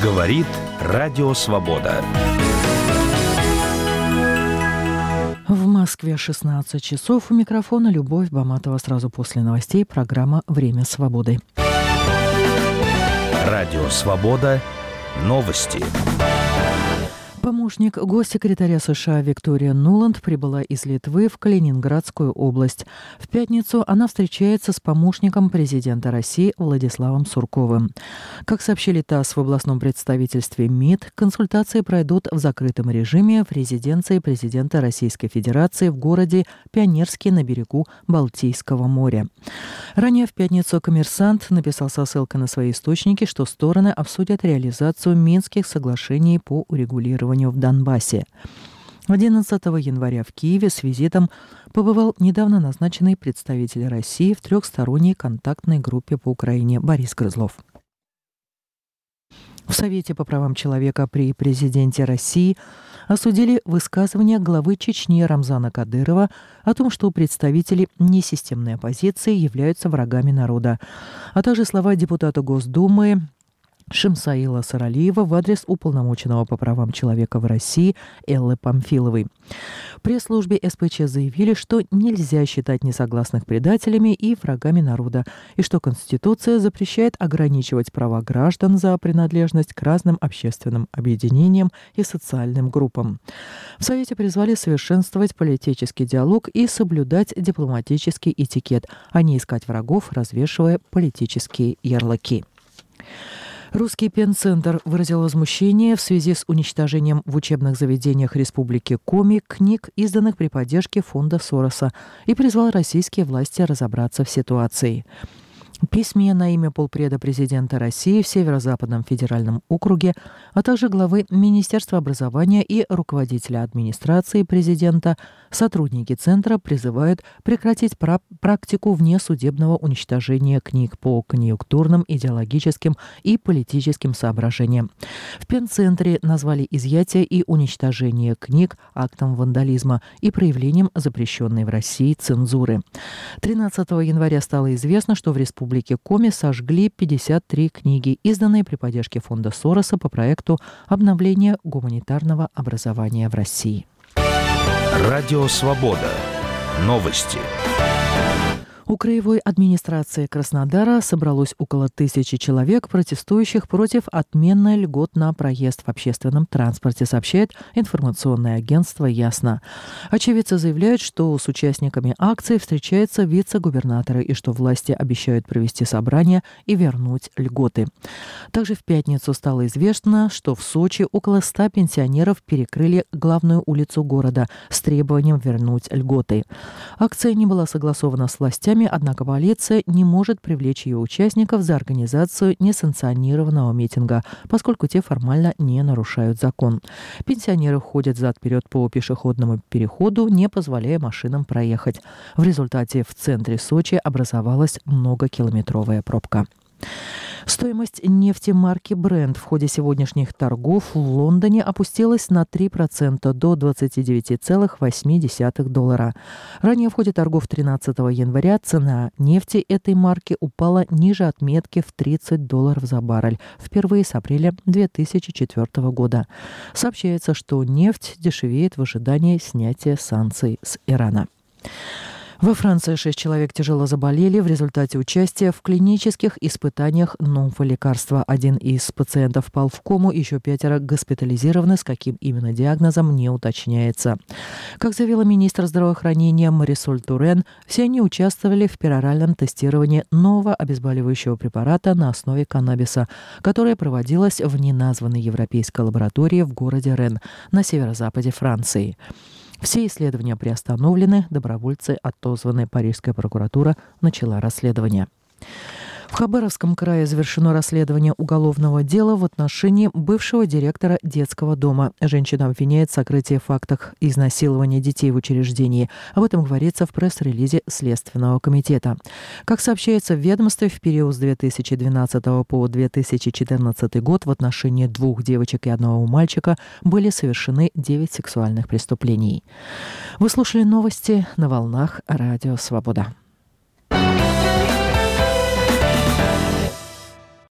Говорит Радио Свобода. В Москве 16 часов. У микрофона Любовь Баматова. Сразу после новостей программа «Время свободы». Радио Свобода. Новости. Помощник госсекретаря США Виктория Нуланд прибыла из Литвы в Калининградскую область. В пятницу она встречается с помощником президента России Владиславом Сурковым. Как сообщили ТАСС в областном представительстве МИД, консультации пройдут в закрытом режиме в резиденции президента Российской Федерации в городе Пионерский на берегу Балтийского моря. Ранее в пятницу «Коммерсант» написал со ссылкой на свои источники, что стороны обсудят реализацию Минских соглашений по урегулированию в Донбассе. 11 января в Киеве с визитом побывал недавно назначенный представитель России в трехсторонней контактной группе по Украине Борис Грызлов. В Совете по правам человека при президенте России осудили высказывание главы Чечни Рамзана Кадырова о том, что представители несистемной оппозиции являются врагами народа, а также слова депутата Госдумы Шимсаила Саралиева в адрес уполномоченного по правам человека в России Эллы Памфиловой. В пресс-службе СПЧ заявили, что нельзя считать несогласных предателями и врагами народа, и что Конституция запрещает ограничивать права граждан за принадлежность к разным общественным объединениям и социальным группам. В Совете призвали совершенствовать политический диалог и соблюдать дипломатический этикет, а не искать врагов, развешивая политические ярлыки. Русский пенцентр выразил возмущение в связи с уничтожением в учебных заведениях Республики Коми книг, изданных при поддержке фонда Сороса, и призвал российские власти разобраться в ситуации. В письме на имя полпреда президента России в Северо-Западном федеральном округе, а также главы Министерства образования и руководителя администрации президента сотрудники Центра призывают прекратить практику внесудебного уничтожения книг по конъюнктурным, идеологическим и политическим соображениям. В Пенцентре назвали изъятие и уничтожение книг актом вандализма и проявлением запрещенной в России цензуры. 13 января стало известно, что в Республике Коми сожгли 53 книги, изданные при поддержке фонда Сороса по проекту обновления гуманитарного образования в России. Радио Свобода. Новости. У краевой администрации Краснодара собралось около 1000 человек, протестующих против отмены льгот на проезд в общественном транспорте, сообщает информационное агентство «Ясно». Очевидцы заявляют, что с участниками акции встречаются вице-губернаторы и что власти обещают провести собрание и вернуть льготы. Также в пятницу стало известно, что в Сочи около 100 пенсионеров перекрыли главную улицу города с требованием вернуть льготы. Акция не была согласована с властями, однако полиция не может привлечь ее участников за организацию несанкционированного митинга, поскольку те формально не нарушают закон. Пенсионеры ходят взад-вперед по пешеходному переходу, не позволяя машинам проехать. В результате в центре Сочи образовалась многокилометровая пробка. Стоимость нефти марки Brent в ходе сегодняшних торгов в Лондоне опустилась на 3% до $29,8. Ранее в ходе торгов 13 января цена нефти этой марки упала ниже отметки в $30 за баррель, впервые с апреля 2004 года. Сообщается, что нефть дешевеет в ожидании снятия санкций с Ирана. Во Франции 6 человек тяжело заболели в результате участия в клинических испытаниях нового лекарства. Один из пациентов впал в кому, еще 5 госпитализированы, с каким именно диагнозом не уточняется. Как заявила министр здравоохранения Марисоль Турен, все они участвовали в пероральном тестировании нового обезболивающего препарата на основе каннабиса, которое проводилось в неназванной европейской лаборатории в городе Рен на северо-западе Франции. Все исследования приостановлены, добровольцы отозваны, парижская прокуратура начала расследование. В Хабаровском крае завершено расследование уголовного дела в отношении бывшего директора детского дома. Женщина обвиняет в сокрытии фактов изнасилования детей в учреждении. Об этом говорится в пресс-релизе Следственного комитета. Как сообщается в ведомстве, в период с 2012 по 2014 год в отношении 2 девочек и 1 мальчика были совершены 9 сексуальных преступлений. Вы слушали новости на волнах Радио Свобода.